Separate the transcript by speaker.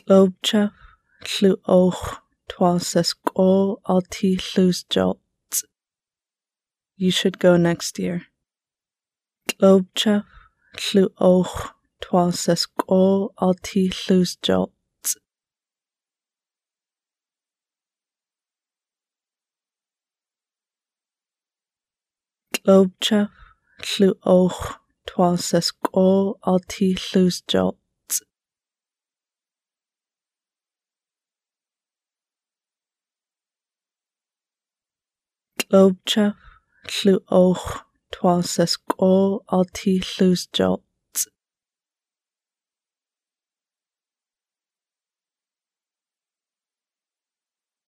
Speaker 1: Globchef, llw och, twas esco alti llws jolt. You should go next year. Globchef, llw och, twas esco alti llws jolt. Globchef, llw och, twas esco alti llws jolt. Globchef, llw och, twas esco alti llws jolt.